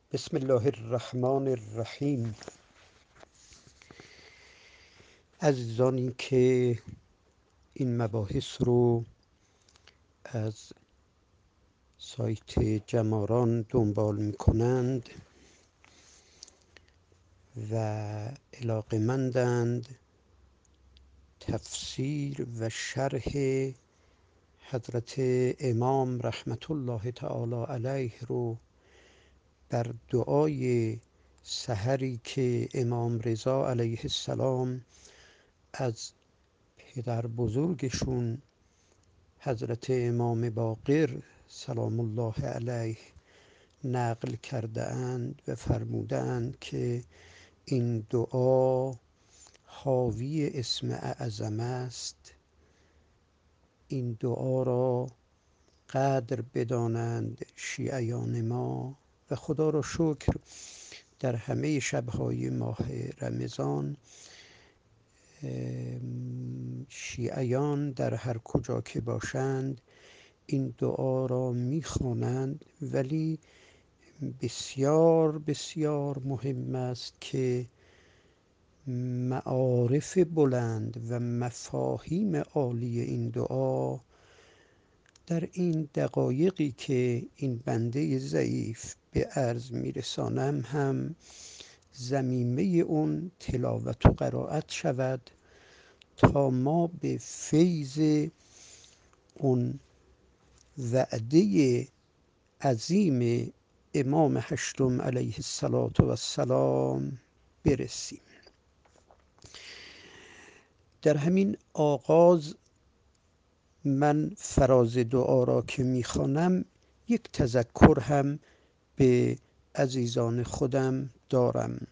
بسم الله الرحمن الرحیم. عزیزانی که این مباحث رو از سایت جماران دنبال می کنند و علاقمندند تفسیر و شرح حضرت امام رحمت الله تعالی علیه رو بر دعای سحری که امام رضا علیه السلام از پدر بزرگشون حضرت امام باقر سلام الله علیه نقل کرده اند و فرموده اند که این دعا حاوی اسم اعظم است. این دعا را قدر بدانند شیعیان ما و خدا را شکر در همه شبهای ماه رمضان شیعیان در هر کجا که باشند این دعا را میخوانند، ولی بسیار بسیار مهم است که معارف بلند و مفاهیم عالی این دعا در این دقایقی که این بنده ضعیف به عرض میرسانم هم ضمیمه اون تلاوت و قرائت شود تا ما به فیض اون وعده عظیم امام هشتم علیه السلام برسیم. در همین آغاز من فراز دعا را که میخوانم یک تذکر هم به عزیزان خودم دارم.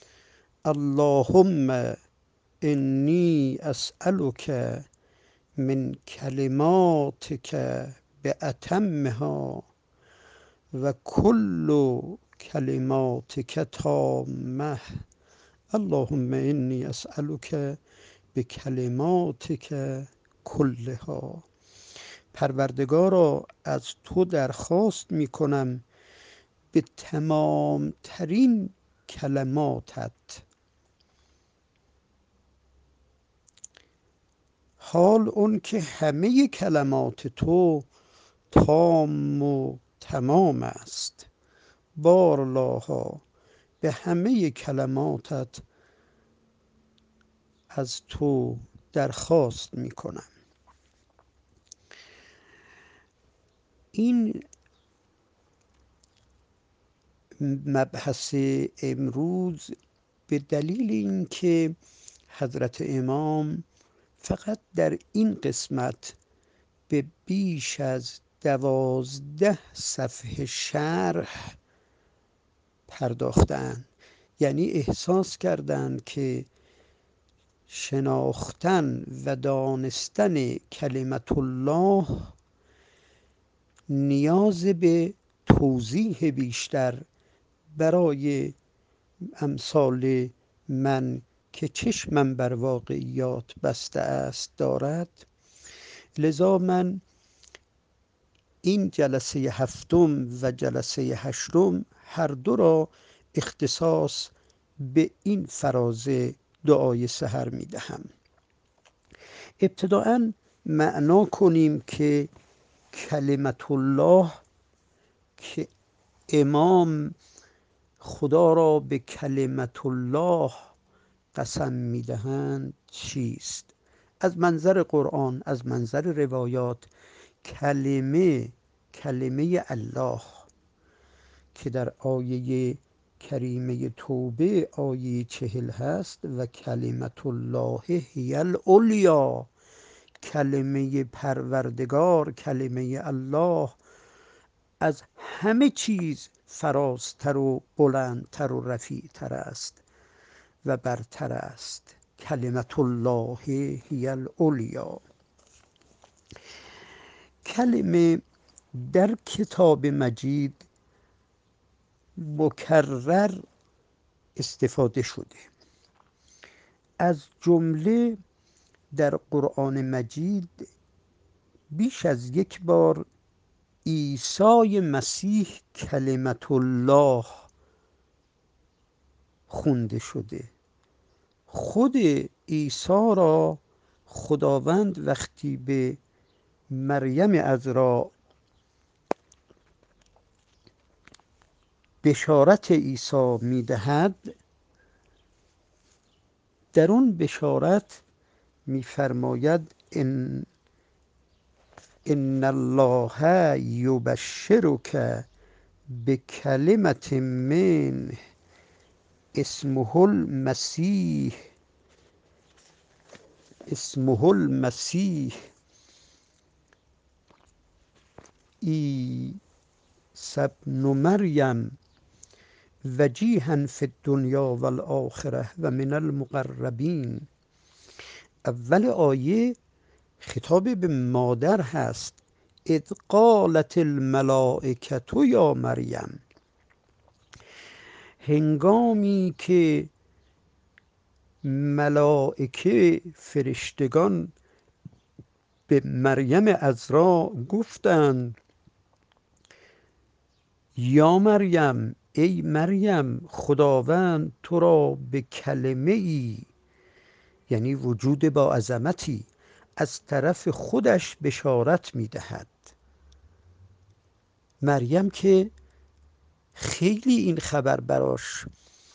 اللهم انی اسألک من کلماتک بأتمها و کل کلماتک تامه. اللهم انی اسألک بکلماتک کلها. پروردگارا از تو درخواست می کنم به تمام ترین کلماتت، حال اون که همه کلمات تو تام و تمام است. بارلاها به همه کلماتت از تو درخواست می کنم. این مبحث امروز به دلیل اینکه حضرت امام فقط در این قسمت به بیش از 12 صفحه شرح پرداختند، یعنی احساس کردند که شناختن و دانستن کلمت الله نیاز به توضیح بیشتر برای امثال من که چشمم بر واقعیات بسته است دارد. لذا من این جلسه هفتم و جلسه هشتم هر دو را اختصاص به این فراز دعای سحر می دهم. ابتداءً معنا کنیم که کلمت الله که امام خدا را به کلمت الله قسم می دهند چیست؟ از منظر قرآن، از منظر روایات، کلمه الله که در آیه کریمه توبه آیه 40 هست و کلمت الله هی العلیا، کلمه پروردگار، کلمه الله از همه چیز فرازتر و بلندتر و رفیعتر است و برتر است. کلمت الله هی العلیا کلمه در کتاب مجید مکرر استفاده شده. از جمله در قرآن مجید بیش از یک بار عیسی مسیح کلمت الله خونده شده. خود عیسی را خداوند وقتی به مریم عذرا بشارت عیسی میدهد، در اون بشارت میفرماید ان الله یبشرک بکلمة منه اسمه المسیح عیسی ابن مریم وجیها فی الدنیا و الآخره و من المقربین. اول آیه خطاب به مادر هست. اذ قالت الملائکه یا مریم، هنگامی که ملائکه فرشتگان به مریم عذرا گفتند یا مریم، ای مریم، خداوند تو را به کلمه ای، یعنی وجود با عظمتی، از طرف خودش بشارت میدهد. مریم که خیلی این خبر براش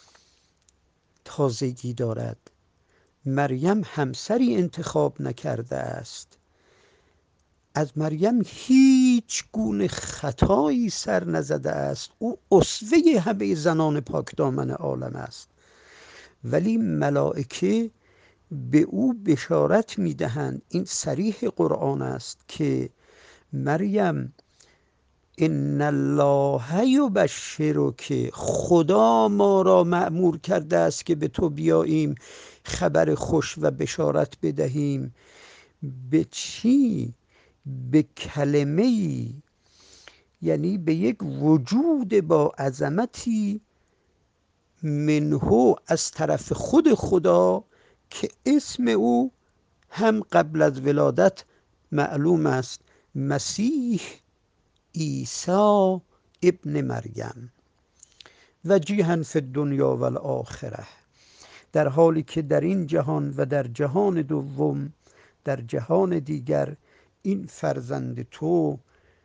تازگی دارد. مریم همسری انتخاب نکرده است. از مریم هیچ گونه خطایی سر نزده است. او اسوه همه زنان پاکدامن عالم است. ولی ملائکه به او بشارت میدهند، این صریح قرآن است که مریم ان الله یبشرک، خدا ما را مأمور کرده است که به تو بیاییم خبر خوش و بشارت بدهیم. به چی؟ به کلمه ای، یعنی به یک وجود با عظمتی، منه، از طرف خود خدا، که اسم او هم قبل از ولادت معلوم است، مسیح عیسی ابن مریم وجیها فی الدنیا و الآخره، در حالی که در این جهان و در جهان دوم، در جهان دیگر، این فرزند تو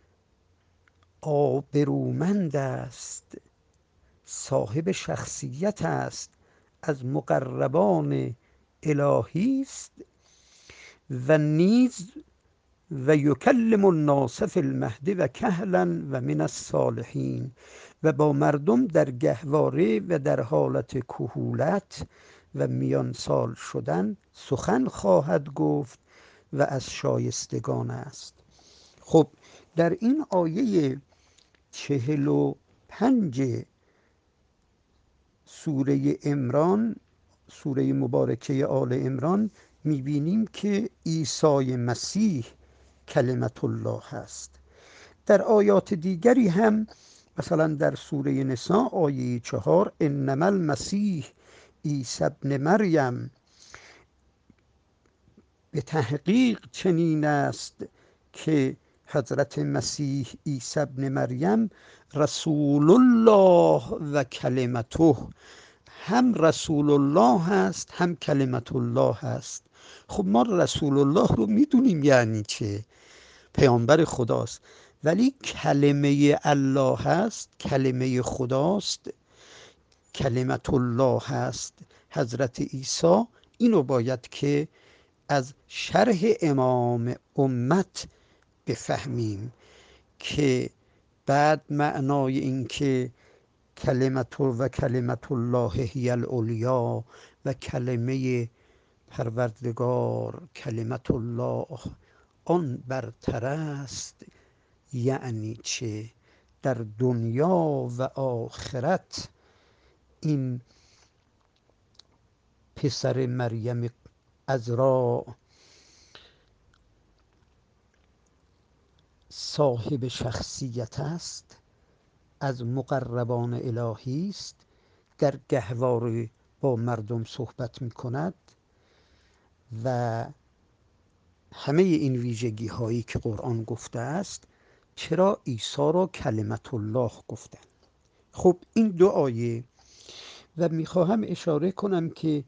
آبرومند است، صاحب شخصیت است، از مقربان الهی است و نیز و یکلم الناس فی المهد و کهلا و من الصالحین، و با مردم در گهواره و در حالت کهولت و میان سال شدن سخن خواهد گفت و از شایستگان است. خب در این آیه 45 سوره عمران، سوره مبارکه آل عمران، میبینیم که عیسی مسیح کلمت الله هست. در آیات دیگری هم، مثلا در سوره نساء آیه 4 انما المسیح عیسی ابن مریم، به تحقیق چنین است که حضرت مسیح عیسی ابن مریم رسول الله و کلمته، هم رسول الله هست هم کلمت الله هست. خب ما رسول الله رو میدونیم یعنی چه، پیامبر خداست، ولی کلمه الله هست، کلمه خداست، کلمت الله هست حضرت عیسی. اینو باید که از شرح امام امت بفهمیم که بعد معنای این که کلمت و کلمت الله هی العلیا و کلمه پروردگار کلمت الله آن برتر است یعنی چه؟ در دنیا و آخرت این پسر مریم عذرا صاحب شخصیت است، از مقربان الهی است، در گهواره با مردم صحبت می کند و همه این ویژگی هایی که قرآن گفته است. چرا عیسی را کلمت الله گفتند؟ خب این دو آیه و میخواهم اشاره کنم که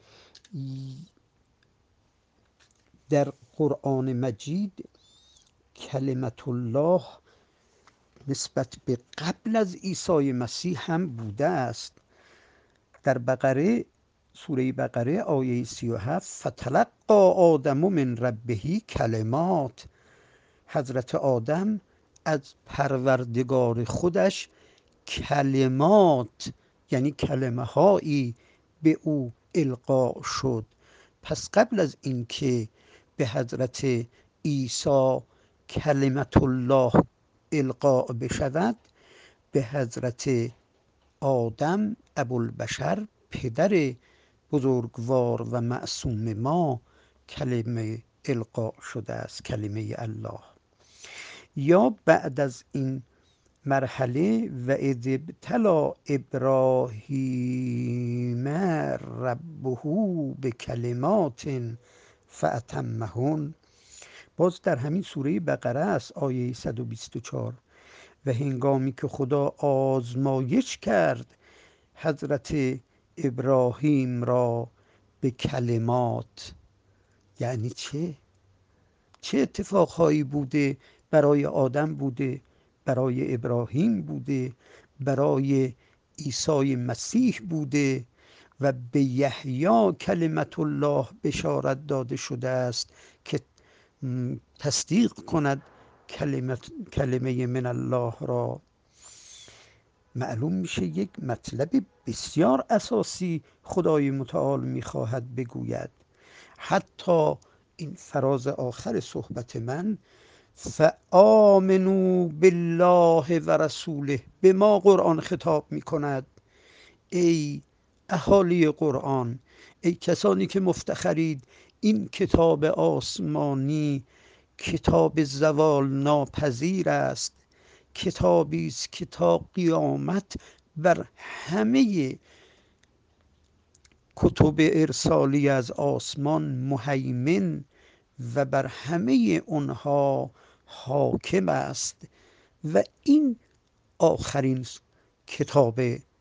در قرآن مجید کلمت الله نسبت به قبل از عیسی مسیح هم بوده است. در سوره بقره آیه 37 فتلقی آدم من ربه کلمات، حضرت آدم از پروردگار خودش کلمات یعنی کلمه هایی به او القا شد. پس قبل از اینکه به حضرت عیسی کلمت الله القا بشود، به حضرت آدم ابوالبشر پدر بزرگوار و معصوم ما کلمه القا شده است، کلمه الله. یا بعد از این مرحله و اذ ابتلی ابراهیم ربه به کلمات فاتمهن، باز در همین سوره بقره است آیه 124 و هنگامی که خدا آزمایش کرد حضرت ابراهیم را به کلمات. یعنی چه اتفاقهایی بوده برای آدم بوده، برای ابراهیم بوده، برای عیسی مسیح بوده و به یحیی کلمت الله بشارت داده شده است که تصدیق کند کلمه من الله را. معلوم میشه یک مطلب بسیار اساسی خدای متعال میخواهد بگوید. حتی این فراز آخر صحبت من، فآمنوا بالله و رسوله، به ما قرآن خطاب میکند. ای اهالی قرآن، ای کسانی که مفتخرید این کتاب آسمانی کتاب زوال ناپذیر است، کتابی است که تا قیامت بر همه کتب ارسالی از آسمان مهیمن و بر همه اونها حاکم است و این آخرین کتاب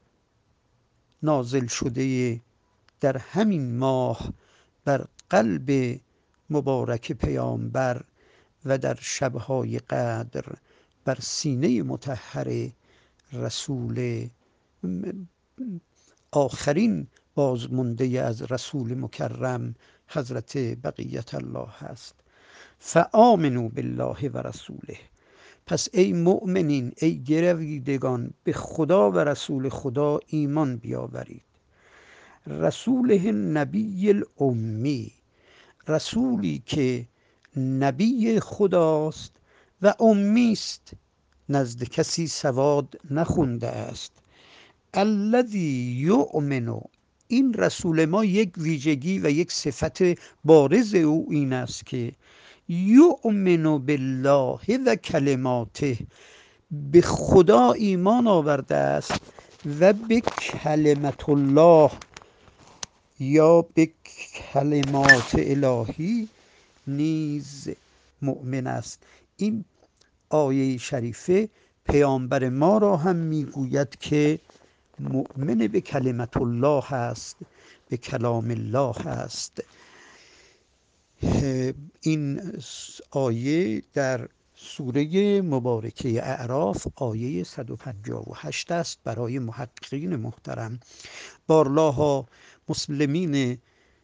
نازل شده در همین ماه بر قلب مبارک پیامبر و در شبهای قدر بر سینه مطهر رسول آخرین بازمونده از رسول مکرم حضرت بقیت الله هست. فآمنوا بالله و رسوله، پس ای مؤمنین، ای گرویدگان، به خدا و رسول خدا ایمان بیاورید. رسوله نبی الامی، رسولی که نبی خداست و امی است، نزد کسی سواد نخونده است. الذی یؤمن، این رسول ما یک ویژگی و یک صفت بارز او این است که یؤمن بالله و کلماته، به خدا ایمان آورده است و به کلمت الله یا به کلمات الهی نیز مؤمن است. این آیه شریفه پیامبر ما را هم میگوید که مؤمن به کلمت الله هست، به کلام الله هست. این آیه در سوره مبارکه اعراف آیه 158 است. برای محققین محترم، بارلاها مسلمین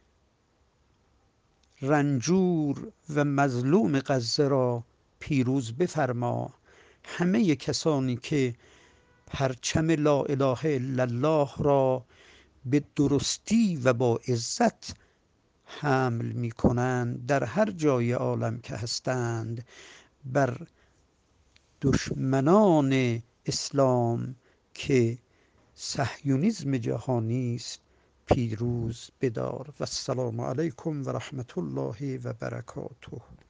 رنجور و مظلوم غزه را پیروز بفرما. همه کسانی که پرچم لا اله الا الله را به درستی و با عزت حمل می کنند در هر جای عالم که هستند، بر دشمنان اسلام که صهیونیسم جهانی است پیروز بدار. و السلام علیکم و رحمت الله و برکاته.